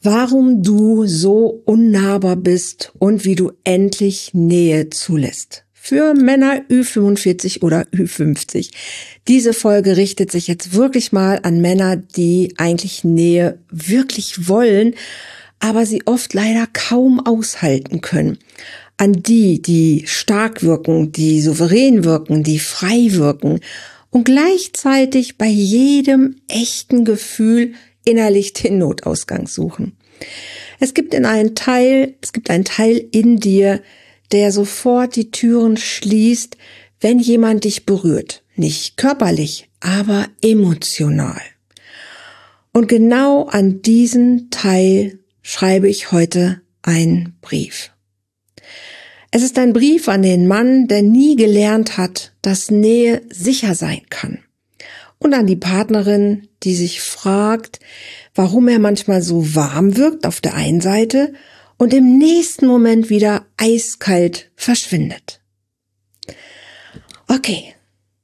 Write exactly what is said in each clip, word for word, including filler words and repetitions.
warum du so unnahbar bist und wie du endlich Nähe zulässt. Für Männer Ü fünfundvierzig oder Ü fünfzig. Diese Folge richtet sich jetzt wirklich mal an Männer, die eigentlich Nähe wirklich wollen, aber sie oft leider kaum aushalten können. An die, die stark wirken, die souverän wirken, die frei wirken und gleichzeitig bei jedem echten Gefühl innerlich den Notausgang suchen. Es gibt in einen Teil, es gibt einen Teil in dir, der sofort die Türen schließt, wenn jemand dich berührt. Nicht körperlich, aber emotional. Und genau an diesen Teil schreibe ich heute einen Brief. Es ist ein Brief an den Mann, der nie gelernt hat, dass Nähe sicher sein kann. Und an die Partnerin, die sich fragt, warum er manchmal so warm wirkt auf der einen Seite und im nächsten Moment wieder eiskalt verschwindet. Okay,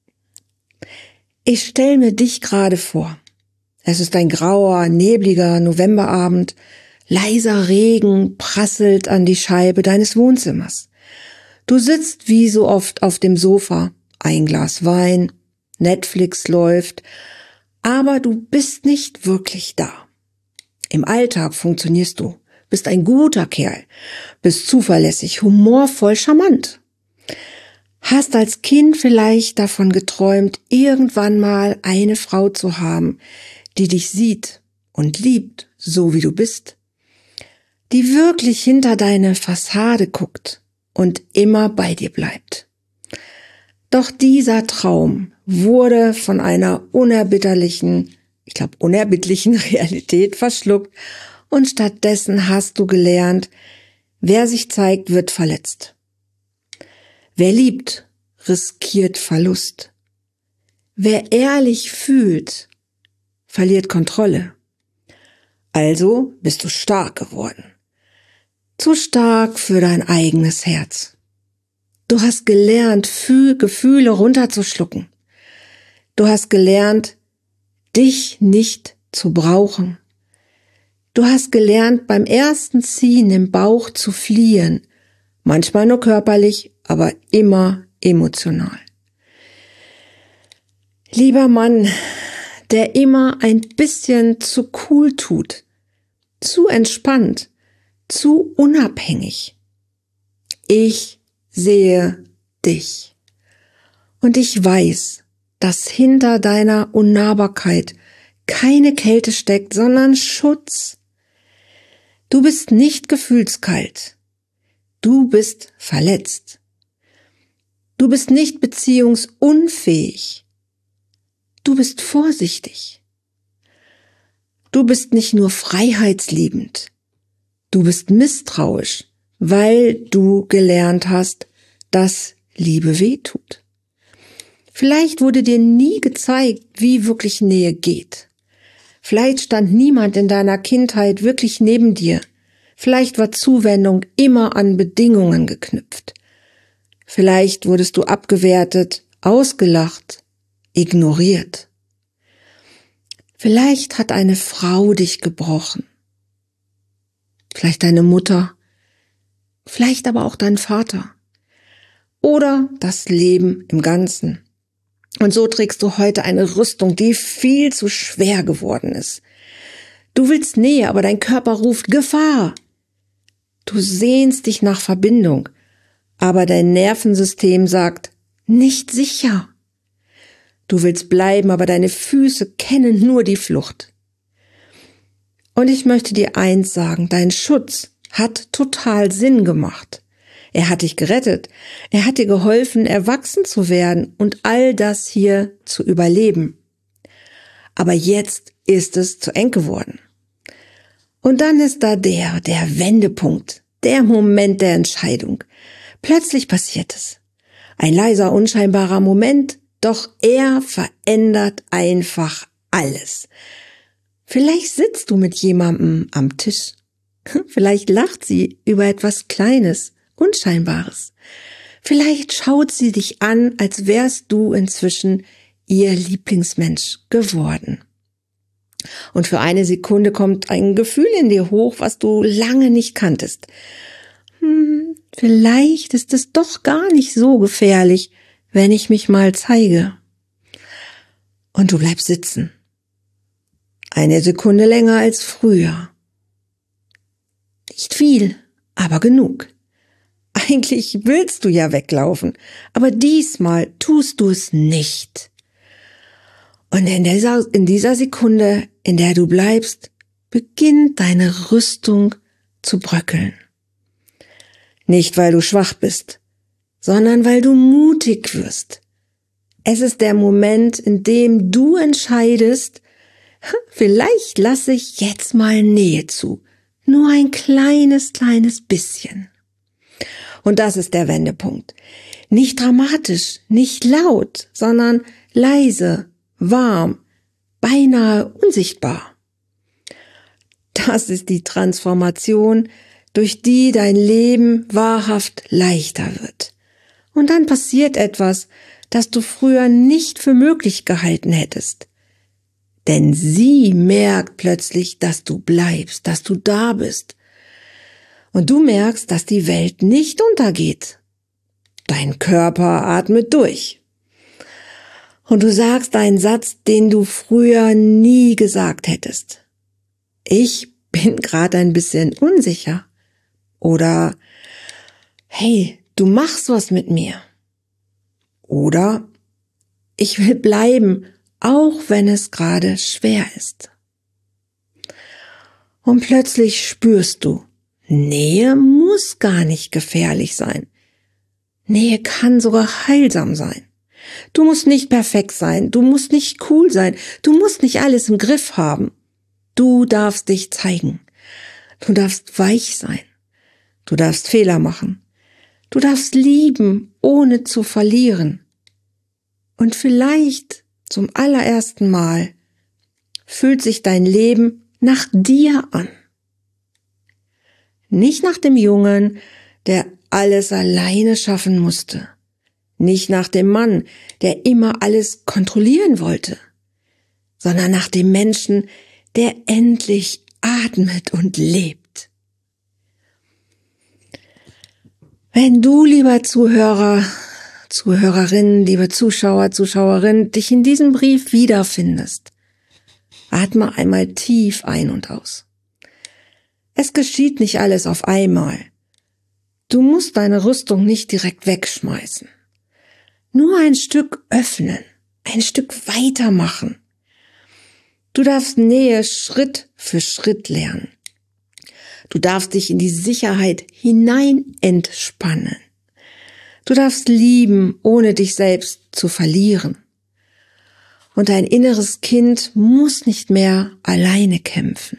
ich stelle mir dich gerade vor. Es ist ein grauer, nebliger Novemberabend. Leiser Regen prasselt an die Scheibe deines Wohnzimmers. Du sitzt wie so oft auf dem Sofa, ein Glas Wein, Netflix läuft, aber du bist nicht wirklich da. Im Alltag funktionierst du, bist ein guter Kerl, bist zuverlässig, humorvoll, charmant. Hast als Kind vielleicht davon geträumt, irgendwann mal eine Frau zu haben, die dich sieht und liebt, so wie du bist, die wirklich hinter deine Fassade guckt und immer bei dir bleibt. Doch dieser Traum wurde von einer unerbitterlichen, ich glaube unerbittlichen Realität verschluckt und stattdessen hast du gelernt, wer sich zeigt, wird verletzt. Wer liebt, riskiert Verlust. Wer ehrlich fühlt, verliert Kontrolle. Also bist du stark geworden. Zu stark für dein eigenes Herz. Du hast gelernt, Fühl- Gefühle runterzuschlucken. Du hast gelernt, dich nicht zu brauchen. Du hast gelernt, beim ersten Ziehen im Bauch zu fliehen. Manchmal nur körperlich, aber immer emotional. Lieber Mann, der immer ein bisschen zu cool tut, zu entspannt, zu unabhängig. Ich sehe dich. Und ich weiß, dass hinter deiner Unnahbarkeit keine Kälte steckt, sondern Schutz. Du bist nicht gefühlskalt. Du bist verletzt. Du bist nicht beziehungsunfähig. Du bist vorsichtig. Du bist nicht nur freiheitsliebend. Du bist misstrauisch, weil du gelernt hast, dass Liebe wehtut. Vielleicht wurde dir nie gezeigt, wie wirklich Nähe geht. Vielleicht stand niemand in deiner Kindheit wirklich neben dir. Vielleicht war Zuwendung immer an Bedingungen geknüpft. Vielleicht wurdest du abgewertet, ausgelacht, ignoriert. Vielleicht hat eine Frau dich gebrochen. Vielleicht deine Mutter. Vielleicht aber auch dein Vater. Oder das Leben im Ganzen. Und so trägst du heute eine Rüstung, die viel zu schwer geworden ist. Du willst Nähe, aber dein Körper ruft Gefahr. Du sehnst dich nach Verbindung, aber dein Nervensystem sagt, nicht sicher. Du willst bleiben, aber deine Füße kennen nur die Flucht. Und ich möchte dir eins sagen, dein Schutz hat total Sinn gemacht. Er hat dich gerettet, er hat dir geholfen, erwachsen zu werden und all das hier zu überleben. Aber jetzt ist es zu eng geworden. Und dann ist da der, der Wendepunkt, der Moment der Entscheidung. Plötzlich passiert es. Ein leiser, unscheinbarer Moment, doch er verändert einfach alles. Vielleicht sitzt du mit jemandem am Tisch. Vielleicht lacht sie über etwas Kleines, Unscheinbares. Vielleicht schaut sie dich an, als wärst du inzwischen ihr Lieblingsmensch geworden. Und für eine Sekunde kommt ein Gefühl in dir hoch, was du lange nicht kanntest. Hm, vielleicht ist es doch gar nicht so gefährlich, wenn ich mich mal zeige. Und du bleibst sitzen. Eine Sekunde länger als früher. Nicht viel, aber genug. Eigentlich willst du ja weglaufen, aber diesmal tust du es nicht. Und in dieser, in dieser Sekunde, in der du bleibst, beginnt deine Rüstung zu bröckeln. Nicht, weil du schwach bist, sondern weil du mutig wirst. Es ist der Moment, in dem du entscheidest, vielleicht lasse ich jetzt mal Nähe zu. Nur ein kleines, kleines bisschen. Und das ist der Wendepunkt. Nicht dramatisch, nicht laut, sondern leise, warm, beinahe unsichtbar. Das ist die Transformation, durch die dein Leben wahrhaft leichter wird. Und dann passiert etwas, das du früher nicht für möglich gehalten hättest. Denn sie merkt plötzlich, dass du bleibst, dass du da bist. Und du merkst, dass die Welt nicht untergeht. Dein Körper atmet durch. Und du sagst einen Satz, den du früher nie gesagt hättest. Ich bin gerade ein bisschen unsicher. Oder, hey, du machst was mit mir. Oder, ich will bleiben, auch wenn es gerade schwer ist. Und plötzlich spürst du, Nähe muss gar nicht gefährlich sein. Nähe kann sogar heilsam sein. Du musst nicht perfekt sein, du musst nicht cool sein, du musst nicht alles im Griff haben. Du darfst dich zeigen. Du darfst weich sein. Du darfst Fehler machen. Du darfst lieben, ohne zu verlieren. Und vielleicht zum allerersten Mal fühlt sich dein Leben nach dir an. Nicht nach dem Jungen, der alles alleine schaffen musste. Nicht nach dem Mann, der immer alles kontrollieren wollte, sondern nach dem Menschen, der endlich atmet und lebt. Wenn du, lieber Zuhörer, Zuhörerin, liebe Zuschauer, Zuschauerin, dich in diesem Brief wiederfindest, atme einmal tief ein und aus. Es geschieht nicht alles auf einmal. Du musst deine Rüstung nicht direkt wegschmeißen. Nur ein Stück öffnen, ein Stück weitermachen. Du darfst Nähe Schritt für Schritt lernen. Du darfst dich in die Sicherheit hinein entspannen. Du darfst lieben, ohne dich selbst zu verlieren. Und dein inneres Kind muss nicht mehr alleine kämpfen.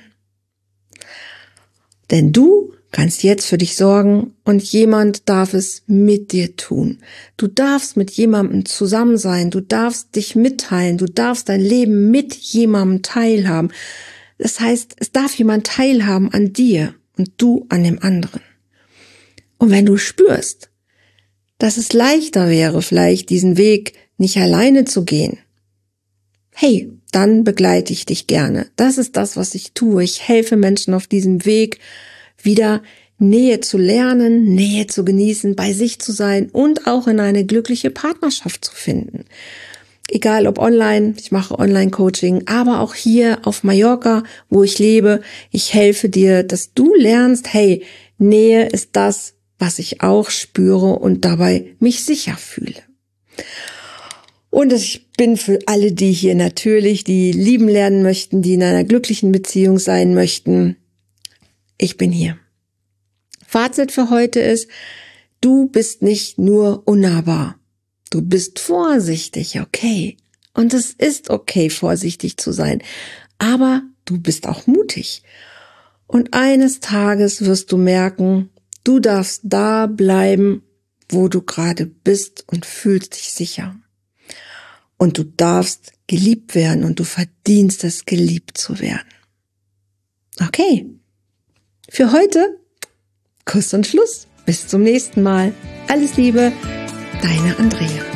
Denn du kannst jetzt für dich sorgen und jemand darf es mit dir tun. Du darfst mit jemandem zusammen sein, du darfst dich mitteilen, du darfst dein Leben mit jemandem teilhaben. Das heißt, es darf jemand teilhaben an dir und du an dem anderen. Und wenn du spürst, dass es leichter wäre, vielleicht diesen Weg nicht alleine zu gehen, hey, dann begleite ich dich gerne. Das ist das, was ich tue. Ich helfe Menschen auf diesem Weg, wieder Nähe zu lernen, Nähe zu genießen, bei sich zu sein und auch in eine glückliche Partnerschaft zu finden. Egal ob online, ich mache Online-Coaching, aber auch hier auf Mallorca, wo ich lebe, ich helfe dir, dass du lernst, hey, Nähe ist das, was ich auch spüre und dabei mich sicher fühle. Und ich bin für alle, die hier natürlich, die lieben lernen möchten, die in einer glücklichen Beziehung sein möchten, ich bin hier. Fazit für heute ist, du bist nicht nur unnahbar. Du bist vorsichtig, okay. Und es ist okay, vorsichtig zu sein. Aber du bist auch mutig. Und eines Tages wirst du merken, du darfst da bleiben, wo du gerade bist und fühlst dich sicher. Und du darfst geliebt werden und du verdienst es, geliebt zu werden. Okay. Für heute, Kuss und Schluss. Bis zum nächsten Mal. Alles Liebe, deine Andrea.